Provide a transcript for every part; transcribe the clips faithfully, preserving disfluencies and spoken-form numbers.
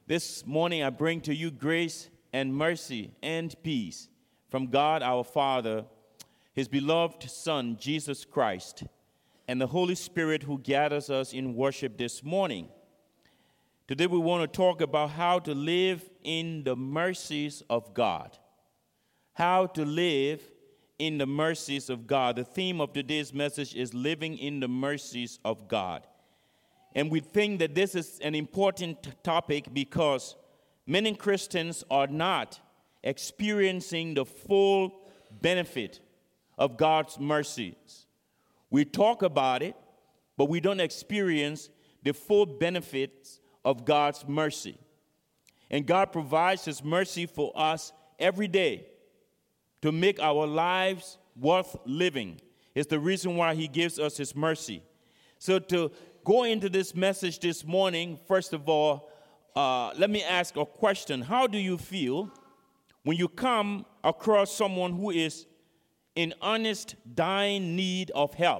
This morning I bring to you grace and mercy and peace from God our Father, His beloved Son, Jesus Christ, and the Holy Spirit who gathers us in worship this morning. Today we want to talk about how to live in the mercies of God. How to live in the mercies of God. The theme of today's message is living in the mercies of God. And we think that this is an important topic because many Christians are not experiencing the full benefit of God's mercies. We talk about it, but we don't experience the full benefits of God's mercy. And God provides His mercy for us every day to make our lives worth living. It's the reason why He gives us His mercy. So to go into this message this morning, first of all, uh, let me ask a question. How do you feel when you come across someone who is in honest, dying need of help?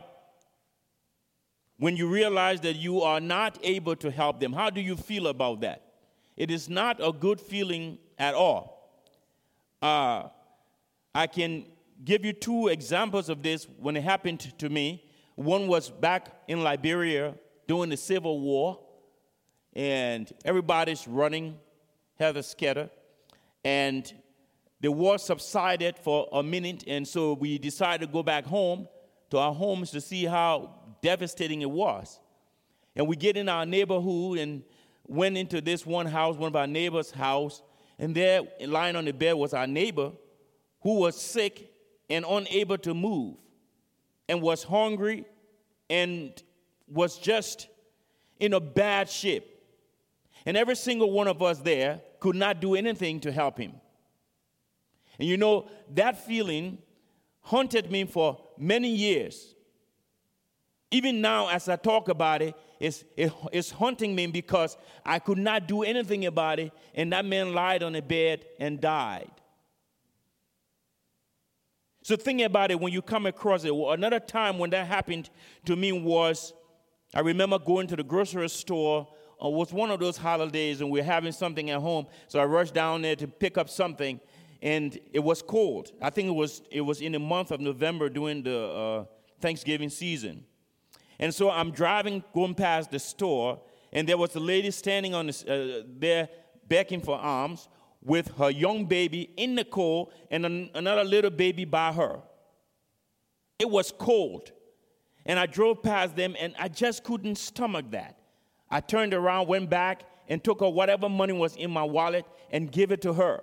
When you realize that you are not able to help them, how do you feel about that? It is not a good feeling at all. Uh, I can give you two examples of this when it happened to me. One was back in Liberia during the Civil War, and everybody's running, helter-skelter, and the war subsided for a minute, and so we decided to go back home to our homes to see how devastating it was. And we get in our neighborhood and went into this one house, one of our neighbor's house, and there, lying on the bed, was our neighbor who was sick and unable to move and was hungry and was just in a bad shape. And every single one of us there could not do anything to help him. And you know, that feeling haunted me for many years. Even now, as I talk about it, it's, it, it's haunting me because I could not do anything about it, and that man lied on the bed and died. So think about it when you come across it. Another time when that happened to me was, I remember going to the grocery store. It was one of those holidays, and we we're having something at home. So I rushed down there to pick up something, and it was cold. I think it was it was in the month of November during the uh, Thanksgiving season. And so I'm driving, going past the store, and there was a lady standing on the, uh, there begging for alms, with her young baby in the cold and an, another little baby by her. It was cold. And I drove past them, and I just couldn't stomach that. I turned around, went back, and took her whatever money was in my wallet and gave it to her.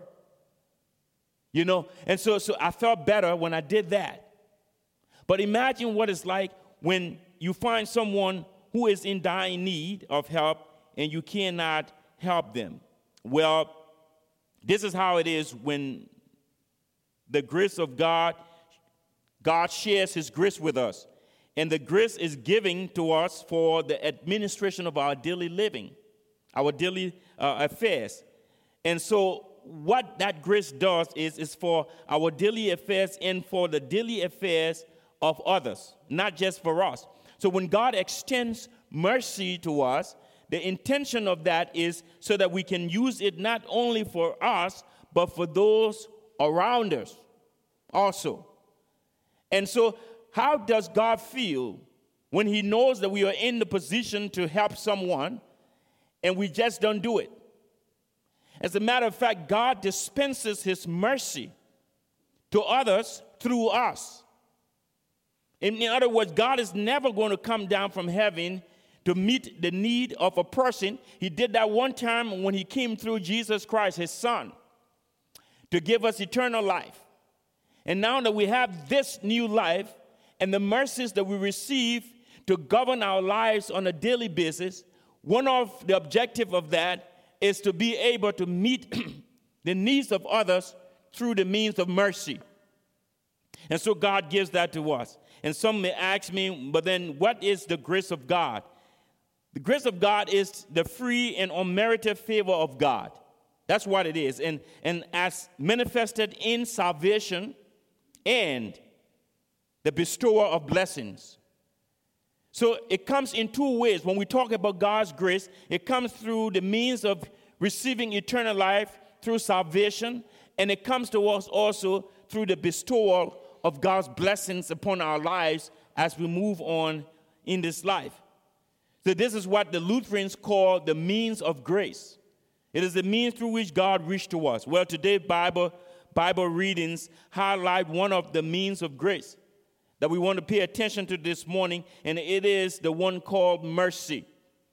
You know, and so, so I felt better when I did that. But imagine what it's like when you find someone who is in dying need of help and you cannot help them. Well, this is how it is when the grace of God, God shares His grace with us. And the grace is given to us for the administration of our daily living, our daily uh, affairs. And so what that grace does is, is for our daily affairs and for the daily affairs of others, not just for us. So when God extends mercy to us, the intention of that is so that we can use it not only for us, but for those around us also. And so how does God feel when He knows that we are in the position to help someone and we just don't do it? As a matter of fact, God dispenses His mercy to others through us. In other words, God is never going to come down from heaven to meet the need of a person. He did that one time when He came through Jesus Christ, His Son, to give us eternal life. And now that we have this new life and the mercies that we receive to govern our lives on a daily basis, one of the objectives of that is to be able to meet the needs of others through the means of mercy. And so God gives that to us. And some may ask me, but then what is the grace of God? The grace of God is the free and unmerited favor of God. That's what it is. And, and as manifested in salvation and the bestower of blessings. So it comes in two ways. When we talk about God's grace, it comes through the means of receiving eternal life through salvation, and it comes to us also through the bestowal of God's blessings upon our lives as we move on in this life. So this is what the Lutherans call the means of grace. It is the means through which God reached to us. Well, today Bible, Bible readings highlight one of the means of grace that we want to pay attention to this morning, and it is the one called mercy.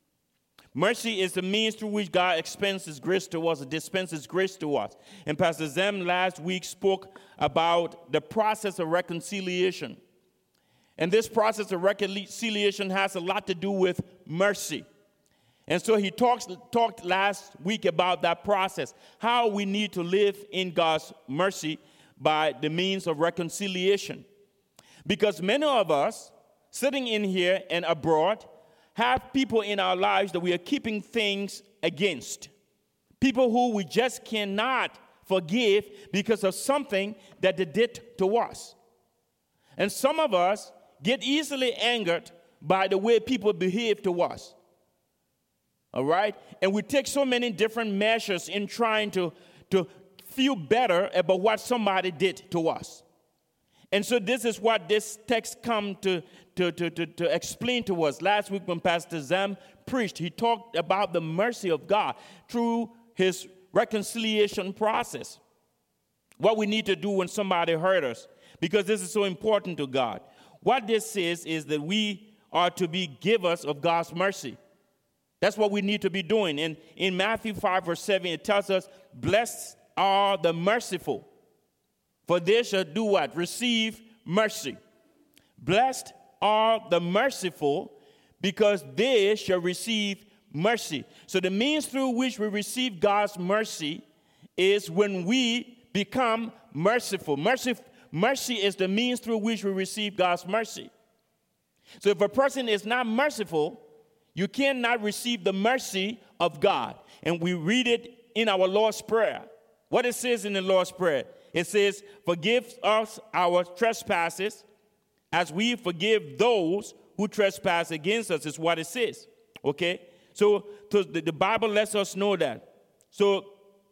Mercy is the means through which God expenses grace to us, dispenses grace to us. And Pastor Zem last week spoke about the process of reconciliation. And this process of reconciliation has a lot to do with mercy. And so he talks, talked last week about that process, how we need to live in God's mercy by the means of reconciliation. Because many of us sitting in here and abroad have people in our lives that we are keeping things against. People who we just cannot forgive because of something that they did to us. And some of us get easily angered by the way people behave to us. All right? And we take so many different measures in trying to, to feel better about what somebody did to us. And so this is what this text comes to, to, to, to, to explain to us. Last week when Pastor Zam preached, he talked about the mercy of God through his reconciliation process. What we need to do when somebody hurt us, because this is so important to God. What this says is that we are to be givers of God's mercy. That's what we need to be doing. And in Matthew five, verse seven, it tells us, blessed are the merciful, for they shall do what? Receive mercy. Blessed are the merciful, because they shall receive mercy. So the means through which we receive God's mercy is when we become merciful. Mercy, mercy is the means through which we receive God's mercy. So if a person is not merciful, you cannot receive the mercy of God. And we read it in our Lord's Prayer. What it says in the Lord's Prayer, it says, forgive us our trespasses as we forgive those who trespass against us, is what it says. Okay? So, so the, the Bible lets us know that. So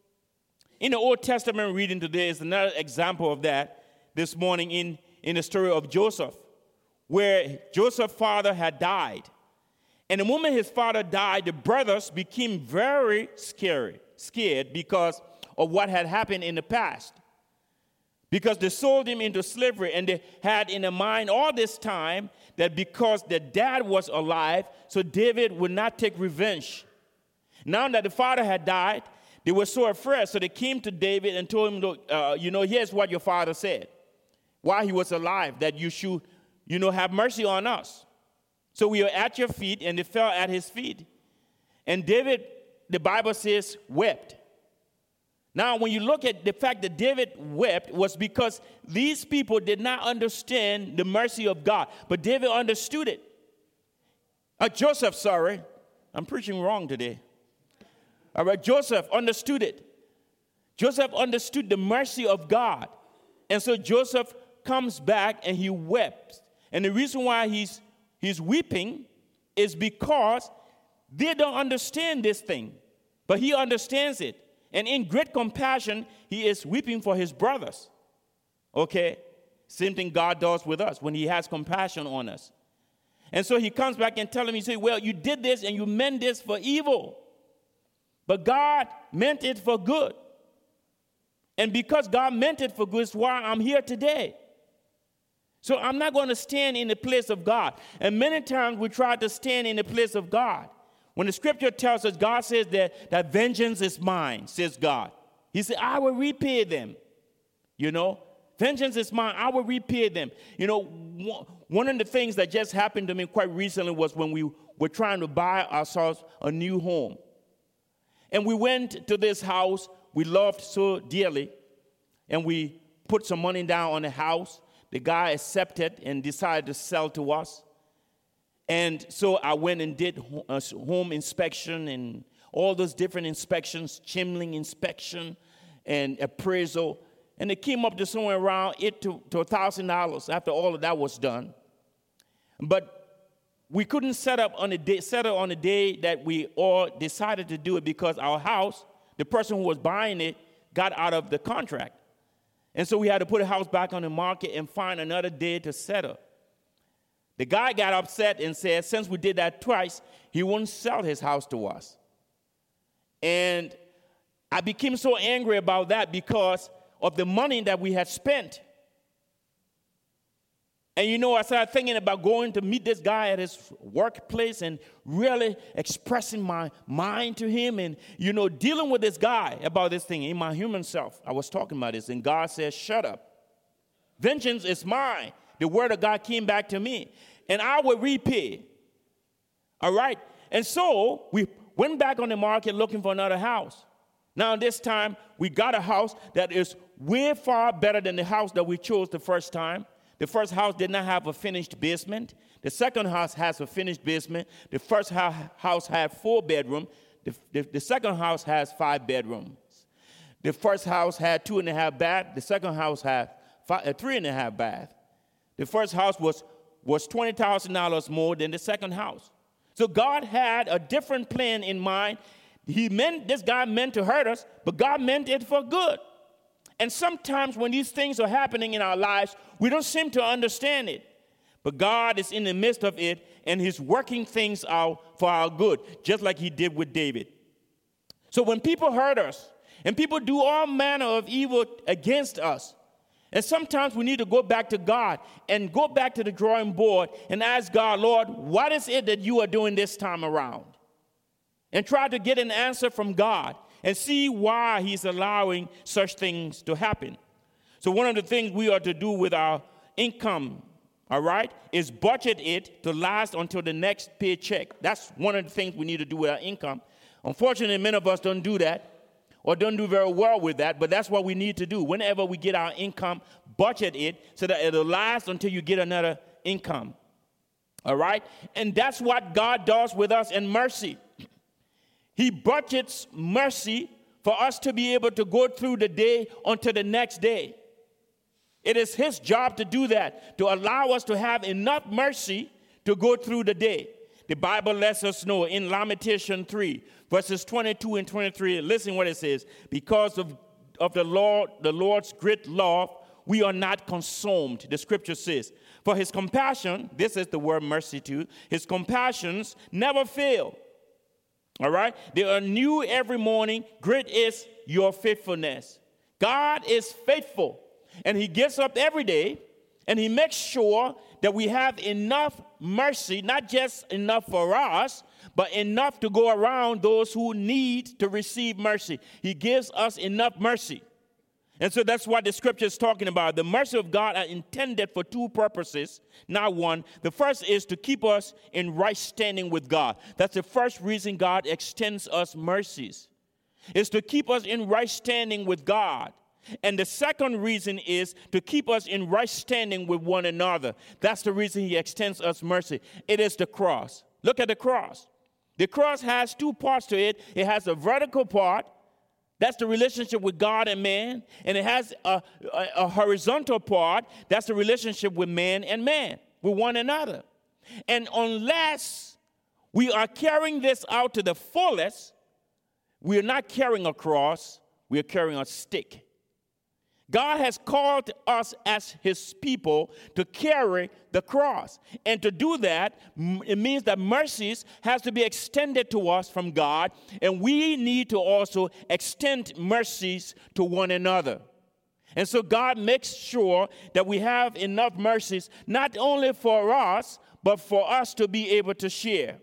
in the Old Testament reading today is another example of that this morning in, in the story of Joseph, where Joseph's father had died. And the moment his father died, the brothers became very scary, scared because of what had happened in the past. Because they sold him into slavery, and they had in their mind all this time that because their dad was alive, so David would not take revenge. Now that the father had died, they were so afraid, so they came to David and told him, uh, you know, here's what your father said while he was alive, that you should, you know, have mercy on us. So we are at your feet, and they fell at his feet. And David, the Bible says, wept. Now, when you look at the fact that David wept was because these people did not understand the mercy of God. But David understood it. Uh, Joseph, sorry. I'm preaching wrong today. All right, Joseph understood it. Joseph understood the mercy of God. And so Joseph comes back and he wept. And the reason why he's, he's weeping is because they don't understand this thing. But he understands it. And in great compassion, he is weeping for his brothers. Okay? Same thing God does with us when he has compassion on us. And so he comes back and tells him, he says, well, you did this and you meant this for evil. But God meant it for good. And because God meant it for good is why I'm here today. So I'm not going to stand in the place of God. And many times we try to stand in the place of God. When the scripture tells us, God says that, that vengeance is mine, says God. He said, I will repay them. You know, vengeance is mine, I will repay them. You know, one of the things that just happened to me quite recently was when we were trying to buy ourselves a new home. And we went to this house we loved so dearly, and we put some money down on the house. The guy accepted and decided to sell to us. And so I went and did a home inspection and all those different inspections, chimney inspection and appraisal. And it came up to somewhere around eight to one thousand dollars after all of that was done. But we couldn't set up on a day, settle on the day that we all decided to do it because our house, the person who was buying it, got out of the contract. And so we had to put the house back on the market and find another day to settle. The guy got upset and said, since we did that twice, he wouldn't sell his house to us. And I became so angry about that because of the money that we had spent. And you know, I started thinking about going to meet this guy at his workplace and really expressing my mind to him and, you know, dealing with this guy about this thing. In my human self, I was talking about this, and God says, shut up. Vengeance is mine. The word of God came back to me, and I will repay. All right? And so we went back on the market looking for another house. Now, this time, we got a house that is way far better than the house that we chose the first time. The first house did not have a finished basement. The second house has a finished basement. The first house had four bedrooms. The, the, the second house has five bedrooms. The first house had two and a half baths. The second house had five, uh, three and a half baths. The first house was, was twenty thousand dollars more than the second house. So God had a different plan in mind. He meant, this guy meant to hurt us, but God meant it for good. And sometimes when these things are happening in our lives, we don't seem to understand it. But God is in the midst of it, and he's working things out for our good, just like he did with David. So when people hurt us, and people do all manner of evil against us, and sometimes we need to go back to God and go back to the drawing board and ask God, Lord, what is it that you are doing this time around? And try to get an answer from God and see why he's allowing such things to happen. So one of the things we are to do with our income, all right, is budget it to last until the next paycheck. That's one of the things we need to do with our income. Unfortunately, many of us don't do that or don't do very well with that, but that's what we need to do. Whenever we get our income, budget it so that it'll last until you get another income, all right? And that's what God does with us in mercy. He budgets mercy for us to be able to go through the day until the next day. It is his job to do that, to allow us to have enough mercy to go through the day. The Bible lets us know in Lamentations three, verses twenty-two and twenty-three, listen what it says. Because of, of the Lord, the Lord's great love, we are not consumed, the scripture says. For his compassion, this is the word mercy too, his compassions never fail. All right? They are new every morning. Great is your faithfulness. God is faithful, and he gets up every day, and he makes sure that we have enough mercy, not just enough for us, but enough to go around those who need to receive mercy. He gives us enough mercy. And so that's what the scripture is talking about. The mercy of God are intended for two purposes, not one. The first is to keep us in right standing with God. That's the first reason God extends us mercies, is to keep us in right standing with God. And the second reason is to keep us in right standing with one another. That's the reason he extends us mercy. It is the cross. Look at the cross. The cross has two parts to it. It has a vertical part. That's the relationship with God and man. And it has a, a, a horizontal part. That's the relationship with man and man, with one another. And unless we are carrying this out to the fullest, we are not carrying a cross, we are carrying a stick. God has called us as his people to carry the cross. And to do that, it means that mercies has to be extended to us from God, and we need to also extend mercies to one another. And so God makes sure that we have enough mercies, not only for us, but for us to be able to share.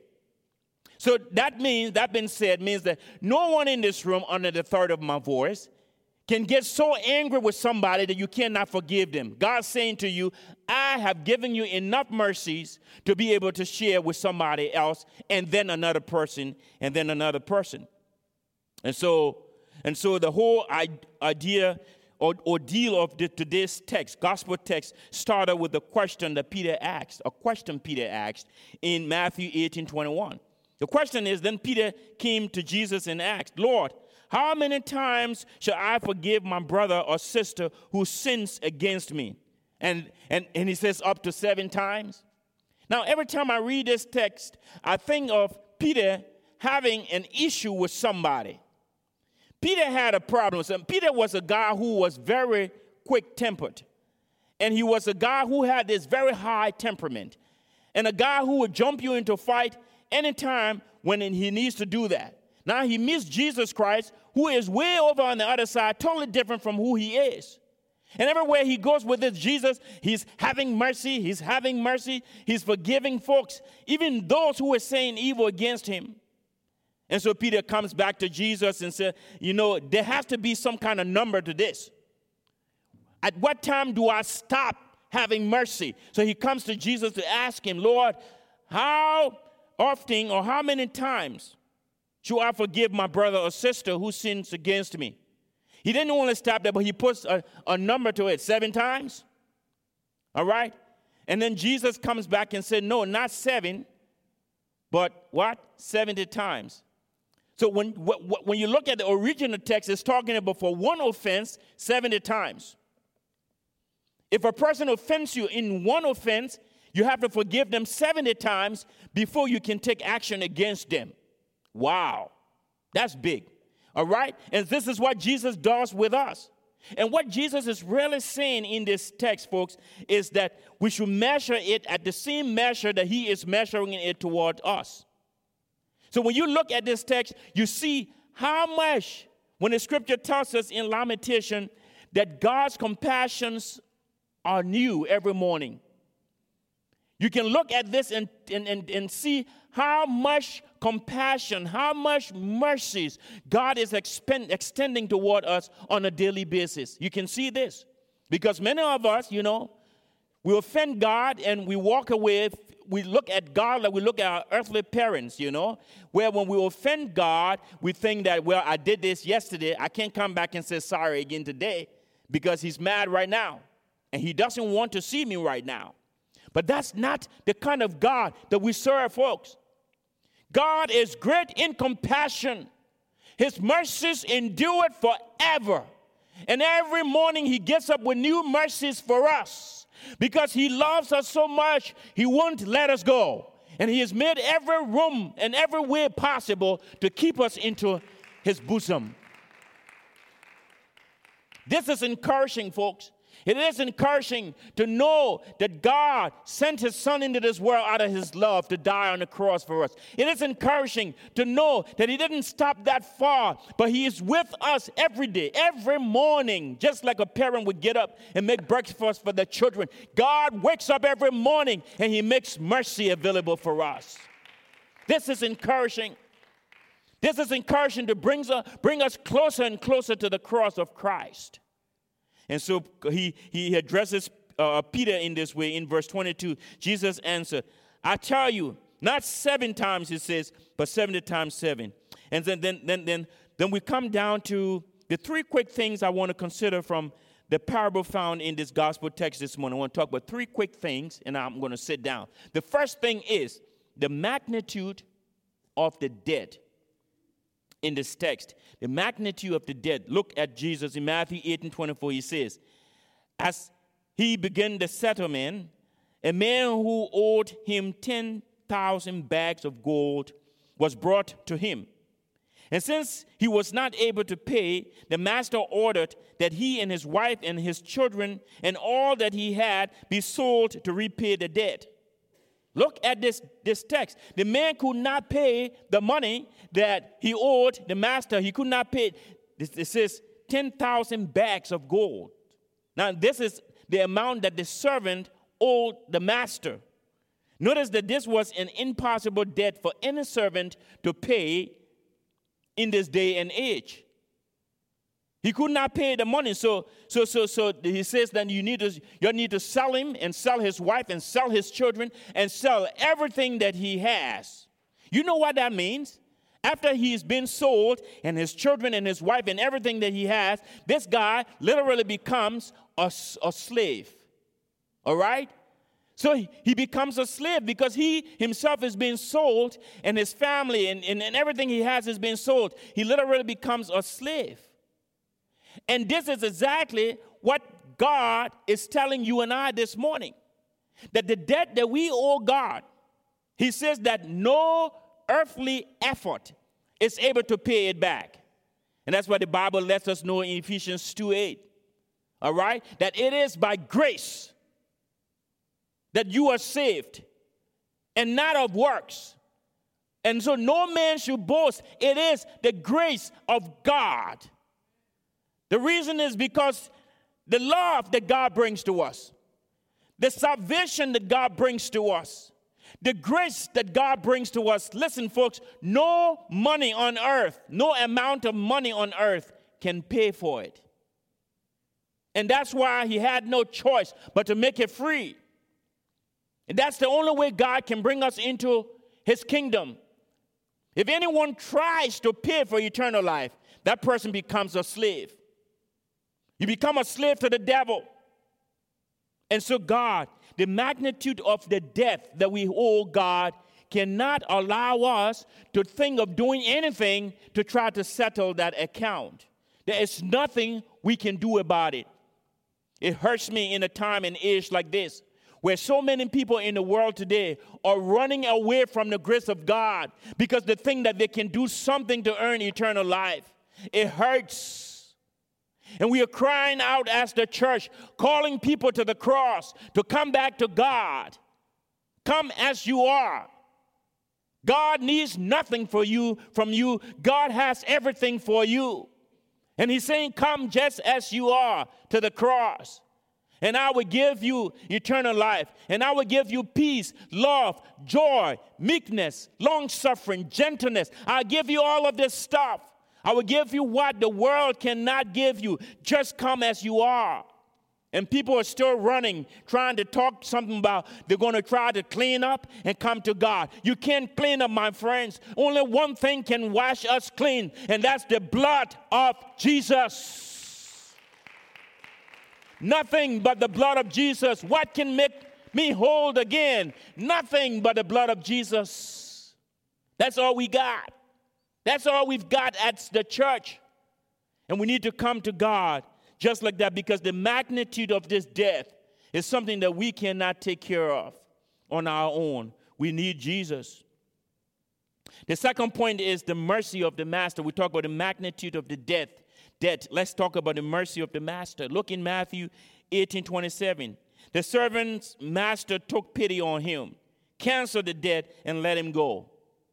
So that means, that being said, means that no one in this room under the third of my voice can get so angry with somebody that you cannot forgive them. God's saying to you, I have given you enough mercies to be able to share with somebody else, and then another person, and then another person. And so, and so the whole idea or ordeal of the, today's text, gospel text, started with a question that Peter asked, a question Peter asked in Matthew eighteen twenty-one. The question is, then Peter came to Jesus and asked, Lord, how many times shall I forgive my brother or sister who sins against me? And, and, and he says up to seven times. Now, every time I read this text, I think of Peter having an issue with somebody. Peter had a problem. So Peter was a guy who was very quick-tempered. And he was a guy who had this very high temperament. And a guy who would jump you into a fight anytime when he needs to do that. Now, he meets Jesus Christ, who is way over on the other side, totally different from who he is. And everywhere he goes with this Jesus, he's having mercy, he's having mercy, he's forgiving folks, even those who are saying evil against him. And so Peter comes back to Jesus and says, you know, there has to be some kind of number to this. At what time do I stop having mercy? So he comes to Jesus to ask him, Lord, how often or how many times should I forgive my brother or sister who sins against me? He didn't only stop there, but he puts a, a number to it, seven times. All right? And then Jesus comes back and said, no, not seven, but what? seventy times. So when, when you look at the original text, it's talking about for one offense, seventy times. If a person offends you in one offense, you have to forgive them seventy times before you can take action against them. Wow, that's big. All right? And this is what Jesus does with us. And what Jesus is really saying in this text, folks, is that we should measure it at the same measure that he is measuring it toward us. So when you look at this text, you see how much, when the scripture tells us in Lamentation that God's compassions are new every morning. You can look at this and, and, and, and see how much compassion, how much mercies God is expend, extending toward us on a daily basis. You can see this. Because many of us, you know, we offend God and we walk away. We look at God like we look at our earthly parents, you know, where when we offend God, we think that, well, I did this yesterday. I can't come back and say sorry again today because he's mad right now. And he doesn't want to see me right now. But that's not the kind of God that we serve, folks. God is great in compassion. His mercies endure forever. And every morning he gets up with new mercies for us. Because he loves us so much, he won't let us go. And he has made every room and every way possible to keep us into his bosom. This is encouraging, folks. It is encouraging to know that God sent his son into this world out of his love to die on the cross for us. It is encouraging to know that he didn't stop that far, but he is with us every day, every morning, just like a parent would get up and make breakfast for their children. God wakes up every morning and he makes mercy available for us. This is encouraging. This is encouraging to bring us, bring us closer and closer to the cross of Christ. And so he, he addresses uh, Peter in this way in verse twenty-two. Jesus answered, I tell you, not seven times, it says, but seventy times seven. And then, then, then, then, then we come down to the three quick things I want to consider from the parable found in this gospel text this morning. I want to talk about three quick things, and I'm going to sit down. The first thing is the magnitude of the debt. In this text, the magnitude of the debt. Look at Jesus in Matthew eighteen twenty-four. He says, as he began the settlement, a man who owed him ten thousand bags of gold was brought to him. And since he was not able to pay, the master ordered that he and his wife and his children and all that he had be sold to repay the debt. Look at this, this text. The man could not pay the money that he owed the master. He could not pay. This, this says ten thousand bags of gold. Now, this is the amount that the servant owed the master. Notice that this was an impossible debt for any servant to pay in this day and age. He could not pay the money, so so so so he says that you need to you need to sell him and sell his wife and sell his children and sell everything that he has. You know what that means? After he's been sold and his children and his wife and everything that he has, this guy literally becomes a, a slave. All right? So he, he becomes a slave because he himself is being sold and his family and, and, and everything he has is being sold. He literally becomes a slave. And this is exactly what God is telling you and I this morning. that the debt that we owe God, he says that no earthly effort is able to pay it back. And that's what the Bible lets us know in Ephesians two eight. All right? That it is by grace that you are saved, and not of works. And so no man should boast. It is the grace of God. The reason is because the love that God brings to us, the salvation that God brings to us, the grace that God brings to us. Listen, folks, no money on earth, no amount of money on earth can pay for it. And that's why he had no choice but to make it free. And that's the only way God can bring us into his kingdom. If anyone tries to pay for eternal life, that person becomes a slave. You become a slave to the devil. And so God, the magnitude of the debt that we owe God cannot allow us to think of doing anything to try to settle that account. There is nothing we can do about it. It hurts me in a time and age like this, where so many people in the world today are running away from the grace of God because they think that they can do something to earn eternal life. It hurts. And we are crying out as the church, calling people to the cross, to come back to God. Come as you are. God needs nothing for you from you. God has everything for you. And he's saying, come just as you are to the cross. And I will give you eternal life. And I will give you peace, love, joy, meekness, long-suffering, gentleness. I'll give you all of this stuff. I will give you what the world cannot give you. Just come as you are. And people are still running, trying to talk something about they're going to try to clean up and come to God. You can't clean up, my friends. Only one thing can wash us clean, and that's the blood of Jesus. Nothing but the blood of Jesus. What can make me whole again? Nothing but the blood of Jesus. That's all we got. That's all we've got at the church. And we need to come to God just like that, because the magnitude of this death is something that we cannot take care of on our own. We need Jesus. The second point is the mercy of the master. We talk about the magnitude of the death. Debt. Let's talk about the mercy of the master. Look in Matthew eighteen twenty-seven. The servant's master took pity on him, canceled the debt, and let him go.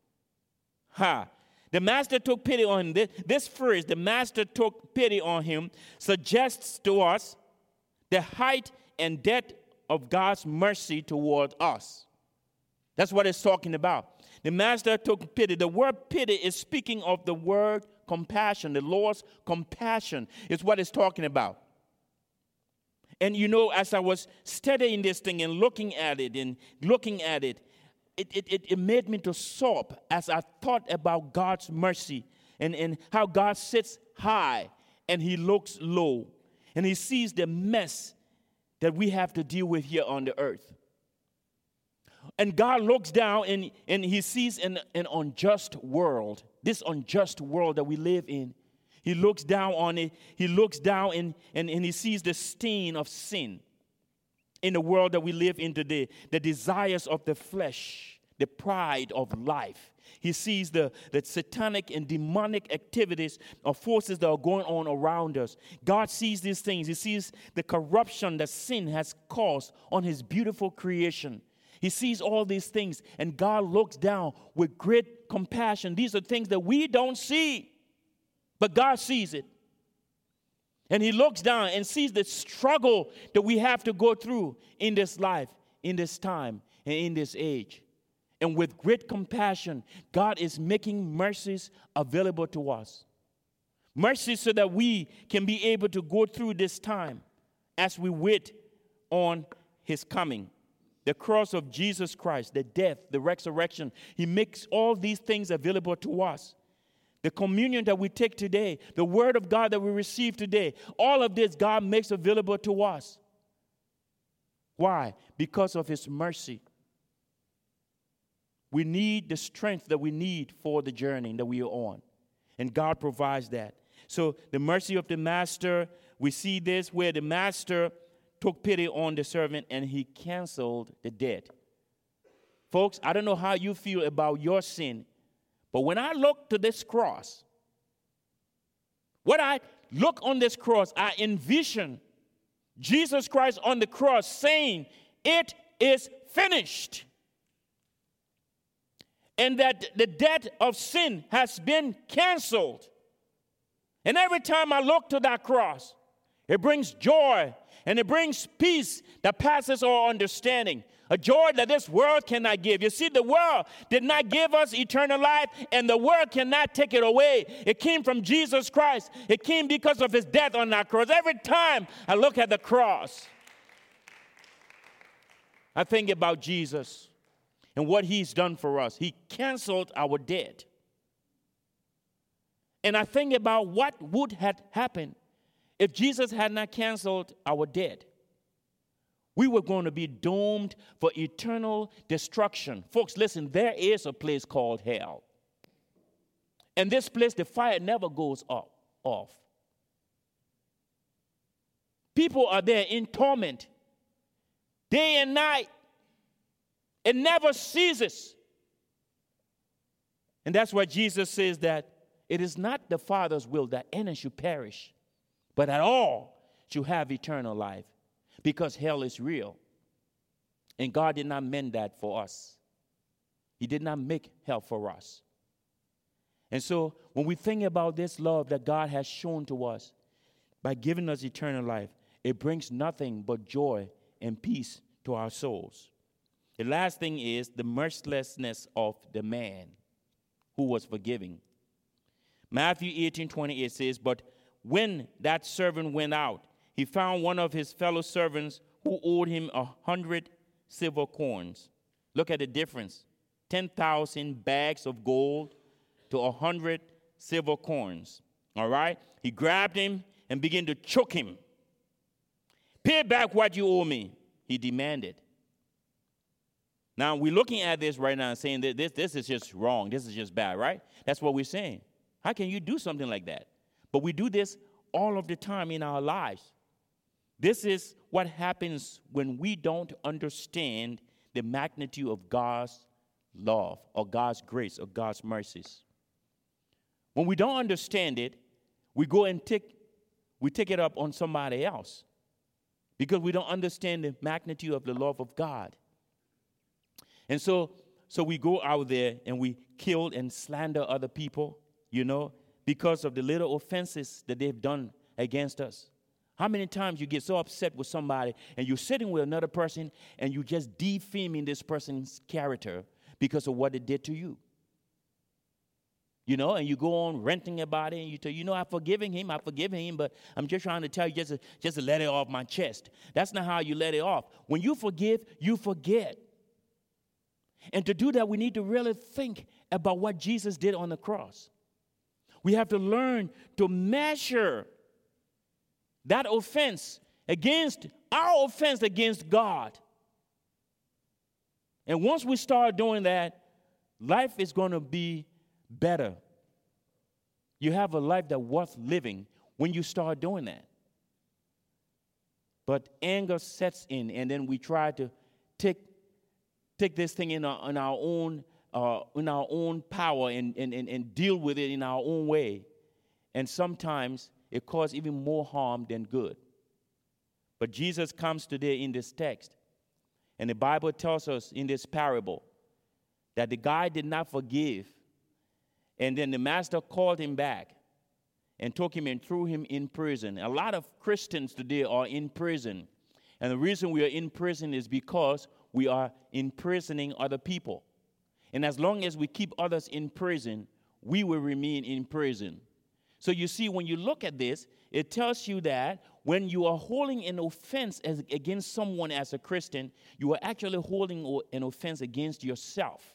Ha! The master took pity on him. This, this phrase, the master took pity on him, suggests to us the height and depth of God's mercy toward us. That's what it's talking about. The master took pity. The word pity is speaking of the word compassion. The Lord's compassion is what it's talking about. And you know, as I was studying this thing and looking at it and looking at it, It, it, it made me to sob as I thought about God's mercy and, and how God sits high and he looks low. And he sees the mess that we have to deal with here on the earth. And God looks down and, and he sees an, an unjust world, this unjust world that we live in. He looks down on it. He looks down and, and, and he sees the stain of sin in the world that we live in today, the desires of the flesh, the pride of life. He sees the, the satanic and demonic activities of forces that are going on around us. God sees these things. He sees the corruption that sin has caused on his beautiful creation. He sees all these things, and God looks down with great compassion. These are things that we don't see, but God sees it. And he looks down and sees the struggle that we have to go through in this life, in this time, and in this age. And with great compassion, God is making mercies available to us. Mercy so that we can be able to go through this time as we wait on his coming. The cross of Jesus Christ, the death, the resurrection, he makes all these things available to us. The communion that we take today, the word of God that we receive today, all of this God makes available to us. Why? Because of his mercy. We need the strength that we need for the journey that we are on. And God provides that. So the mercy of the master, we see this where the master took pity on the servant and he canceled the debt. Folks, I don't know how you feel about your sin, but when I look to this cross, when I look on this cross, I envision Jesus Christ on the cross saying, "It is finished." And that the debt of sin has been canceled. And every time I look to that cross, it brings joy and it brings peace that passes all understanding. A joy that this world cannot give. You see, the world did not give us eternal life, and the world cannot take it away. It came from Jesus Christ. It came because of his death on that cross. Every time I look at the cross, I think about Jesus and what he's done for us. He canceled our debt. And I think about what would have happened if Jesus had not canceled our debt. We were going to be doomed for eternal destruction. Folks, listen, there is a place called hell. And this place, the fire never goes up, off. People are there in torment, day and night. It never ceases. And that's why Jesus says that it is not the Father's will that any should perish, but that all should have eternal life. Because hell is real. And God did not mean that for us. He did not make hell for us. And so when we think about this love that God has shown to us by giving us eternal life, it brings nothing but joy and peace to our souls. The last thing is the mercilessness of the man who was forgiving. Matthew eighteen twenty-eight says, "But when that servant went out, he found one of his fellow servants who owed him a hundred silver coins." Look at the difference. ten thousand bags of gold to a hundred silver coins. All right? He grabbed him and began to choke him. "Pay back what you owe me," he demanded. Now, we're looking at this right now and saying that this, this is just wrong. This is just bad, right? That's what we're saying. How can you do something like that? But we do this all of the time in our lives. This is what happens when we don't understand the magnitude of God's love or God's grace or God's mercies. When we don't understand it, we go and take, we take it up on somebody else because we don't understand the magnitude of the love of God. And so, so we go out there and we kill and slander other people, you know, because of the little offenses that they've done against us. How many times you get so upset with somebody and you're sitting with another person and you're just defaming this person's character because of what they did to you? You know, and you go on ranting about it and you tell, you know, I've forgiven him, I've forgiven him, but I'm just trying to tell you just to, just to let it off my chest. That's not how you let it off. When you forgive, you forget. And to do that, we need to really think about what Jesus did on the cross. We have to learn to measure that offense against our offense against God. And once we start doing that, life is going to be better. You have a life that's worth living when you start doing that. But anger sets in, and then we try to take take this thing in our, in our own uh, in our own power and, and, and, and deal with it in our own way. And sometimes it causes even more harm than good. But Jesus comes today in this text, and the Bible tells us in this parable that the guy did not forgive, and then the master called him back and took him and threw him in prison. A lot of Christians today are in prison, and the reason we are in prison is because we are imprisoning other people. And as long as we keep others in prison, we will remain in prison. So you see, when you look at this, it tells you that when you are holding an offense as, against someone as a Christian, you are actually holding an offense against yourself.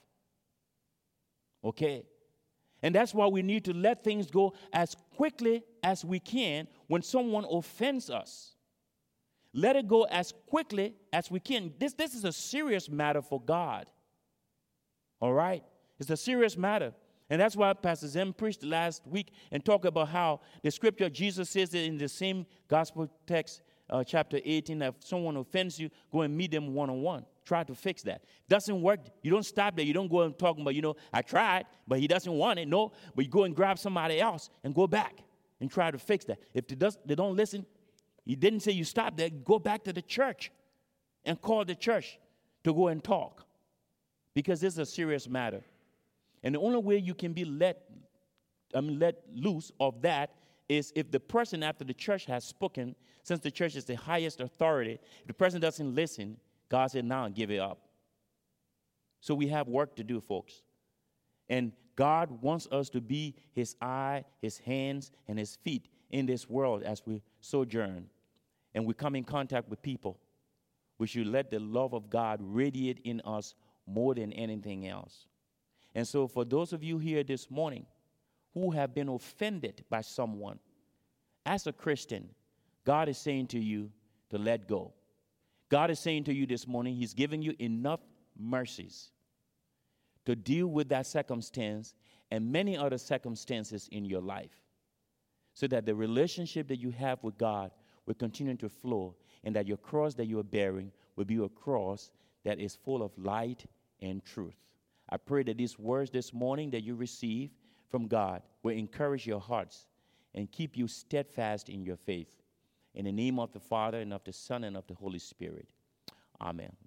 Okay? And that's why we need to let things go as quickly as we can when someone offends us. Let it go as quickly as we can. This, this is a serious matter for God. All right? It's a serious matter. And that's why Pastor Zem preached last week and talked about how the scripture, Jesus says it in the same gospel text uh, chapter eighteen, if someone offends you, go and meet them one-on-one. Try to fix that. Doesn't work. You don't stop there. You don't go and talk about, you know, I tried, but he doesn't want it. No, but you go and grab somebody else and go back and try to fix that. If they, does, they don't listen, he didn't say you stop there. Go back to the church and call the church to go and talk, because this is a serious matter. And the only way you can be let, I mean, let loose of that is if the person after the church has spoken, since the church is the highest authority, if the person doesn't listen, God said, now give it up. So we have work to do, folks. And God wants us to be his eye, his hands, and his feet in this world as we sojourn and we come in contact with people. We should let the love of God radiate in us more than anything else. And so for those of you here this morning who have been offended by someone, as a Christian, God is saying to you to let go. God is saying to you this morning, he's giving you enough mercies to deal with that circumstance and many other circumstances in your life, so that the relationship that you have with God will continue to flow, and that your cross that you are bearing will be a cross that is full of light and truth. I pray that these words this morning that you receive from God will encourage your hearts and keep you steadfast in your faith. In the name of the Father, and of the Son, and of the Holy Spirit. Amen.